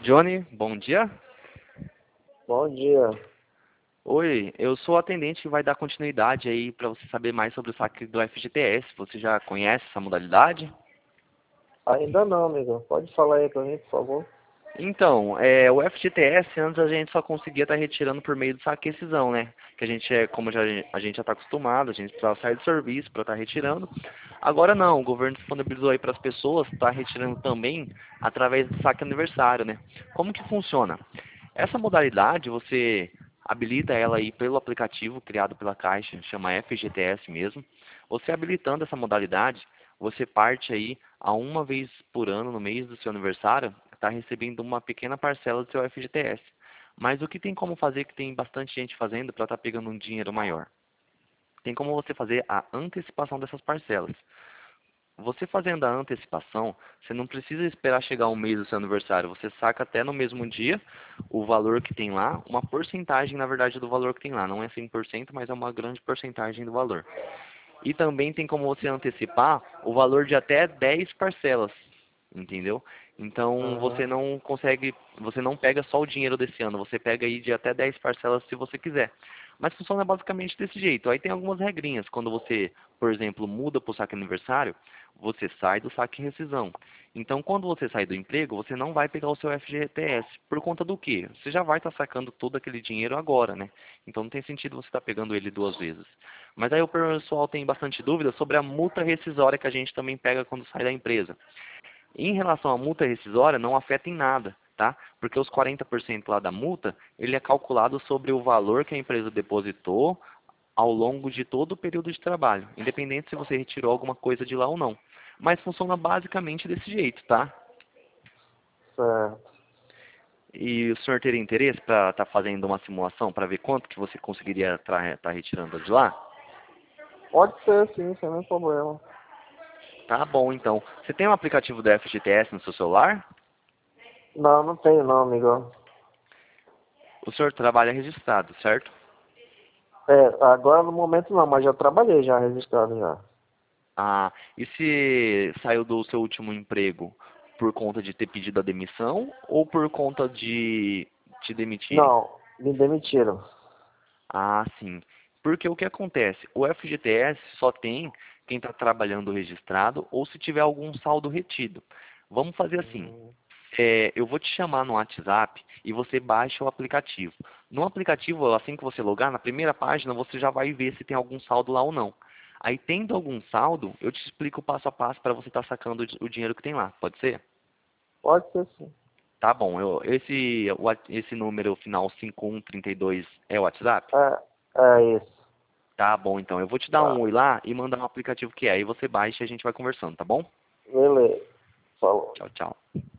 Johnny, bom dia. Bom dia. Oi, eu sou o atendente que vai dar continuidade aí para você saber mais sobre o saque do FGTS. Você já conhece essa modalidade? Ainda não, amigo. Pode falar aí pra mim, por favor? Então, o FGTS antes a gente só conseguia estar retirando por meio do saque rescisão, né? Que a gente como a gente já está acostumado, a gente precisava sair do serviço para estar retirando. Agora não, o governo disponibilizou aí para as pessoas estar retirando também através do saque aniversário, né? Como que funciona? Essa modalidade você habilita ela aí pelo aplicativo criado pela Caixa, chama FGTS mesmo. Você habilitando essa modalidade, você parte aí a uma vez por ano, no mês do seu aniversário, está recebendo uma pequena parcela do seu FGTS. Mas o que tem como fazer, que tem bastante gente fazendo para estar pegando um dinheiro maior? Tem como você fazer a antecipação dessas parcelas. Você fazendo a antecipação, você não precisa esperar chegar um mês do seu aniversário. Você saca até no mesmo dia o valor que tem lá, uma porcentagem, na verdade, do valor que tem lá. Não é 100%, mas é uma grande porcentagem do valor. E também tem como você antecipar o valor de até 10 parcelas, entendeu? Então Aham. você não consegue, você não pega só o dinheiro desse ano, você pega aí de até 10 parcelas se você quiser. Mas funciona basicamente desse jeito. Aí tem algumas regrinhas. Quando você, por exemplo, muda para o saque aniversário, você sai do saque rescisão. Então, quando você sai do emprego, você não vai pegar o seu FGTS. Por conta do quê? Você já vai estar sacando todo aquele dinheiro agora, né? Então não tem sentido você estar pegando ele duas vezes. Mas aí o pessoal tem bastante dúvida sobre a multa rescisória que a gente também pega quando sai da empresa. Em relação à multa rescisória, não afeta em nada, tá? Porque os 40% lá da multa, ele é calculado sobre o valor que a empresa depositou ao longo de todo o período de trabalho, independente se você retirou alguma coisa de lá ou não. Mas funciona basicamente desse jeito, tá? Certo. E o senhor teria interesse para estar fazendo uma simulação para ver quanto que você conseguiria estar retirando de lá? Pode ser, sim, sem nenhum problema. Tá bom, então. Você tem um aplicativo da FGTS no seu celular? Não, não tenho não, amigo. O senhor trabalha registrado, certo? Agora no momento não, mas já trabalhei já, registrado já. Ah, e se saiu do seu último emprego por conta de ter pedido a demissão ou por conta de te demitirem? Não, me demitiram. Ah, sim. Porque o que acontece? O FGTS só tem quem está trabalhando registrado ou se tiver algum saldo retido. Vamos fazer assim. Hum, Eu vou te chamar no WhatsApp e você baixa o aplicativo. No aplicativo, assim que você logar, na primeira página, você já vai ver se tem algum saldo lá ou não. Aí, tendo algum saldo, eu te explico o passo a passo para você estar sacando o dinheiro que tem lá. Pode ser? Pode ser sim. Tá bom. Esse número final 5132 é o WhatsApp? É isso. Tá bom, então. Eu vou te dar um Tá. oi lá e mandar um aplicativo que é. Aí você baixa e a gente vai conversando, tá bom? Beleza. Falou. Tchau, tchau.